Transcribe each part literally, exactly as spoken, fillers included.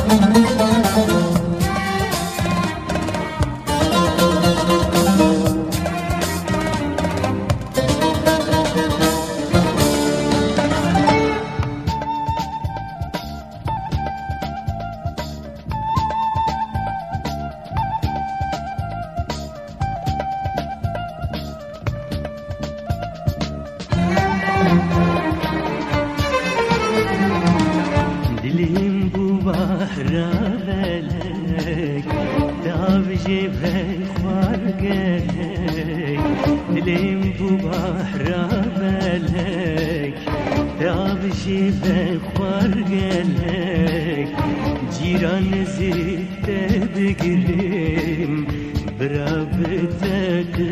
Dilim bu bahra velek, davji ve khwar gelek. Dilim bu bahra velek, davji ve khwar gelek. Ciran zite bigirim, brabte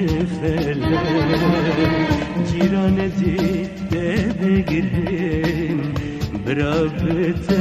kfelek. Ciran zite bigirim, برابطه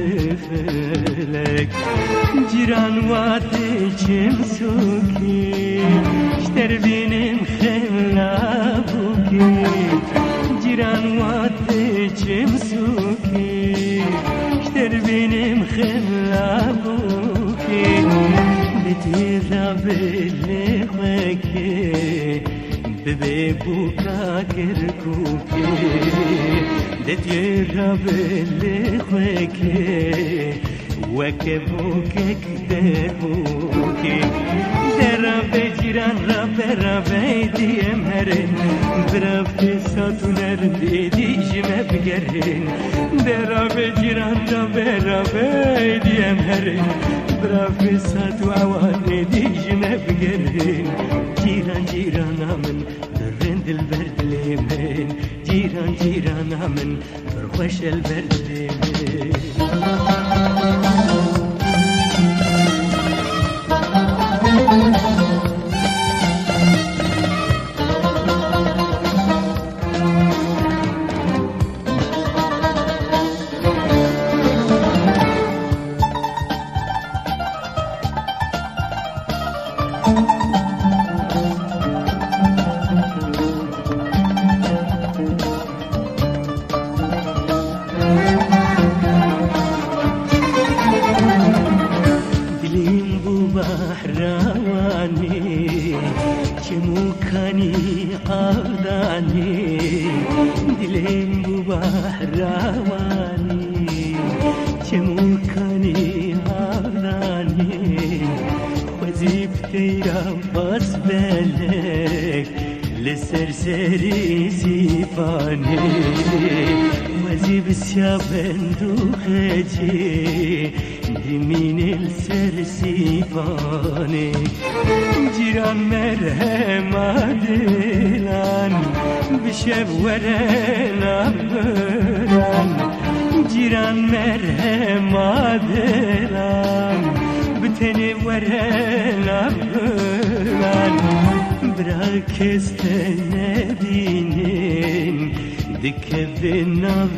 فلک جیران واته چم سوکی شتر بینم خلابوکی جیران واته چم سوکی شتر بینم خلابوکی بتی رابله خوکی ببی بوکا کرکوکی دتی رابله خوکی وکه بوکک دبوکی درابه جیران رابه رابه دیم هرین برافتی ساتونر دیجمه بگرین درابه جیران رابه رابه دیم هرین برافتی ساتو اوان دیجمه بگرین جیران جیران من درند البرد لیمن جیران جیران من برخوش البرد لیمن رواني شموكاني قاداني دلين ببحر رواني شموكاني قاداني وزيبتي رفاس بلك لسرسري سيفاني وزيب السيابن دوخجي دمين السرسيفاني جيران مرهم عدلان بشب ورنا بران جيران مرهم عدلان بتني ورنا بران براكست نبينين دكبن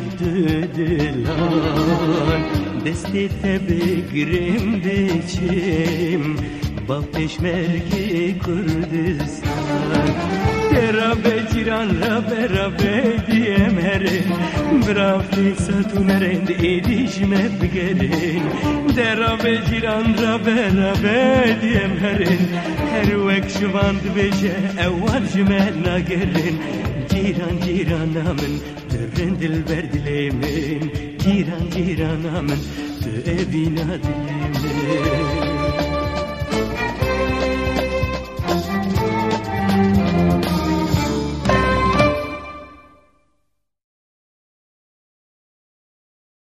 نفدلان دستی تبگرم بچم با پشمرگی کردستان ترا بجیران را برا بدیم هرن برافتی ساتون رند ایدیشم بگرین ترا بجیران را برا بدیم هرن هر وقت شواند بجه اول جمال نگرن جیران جیران من درند البرد لیمن جیران جیران من تو evina dilimle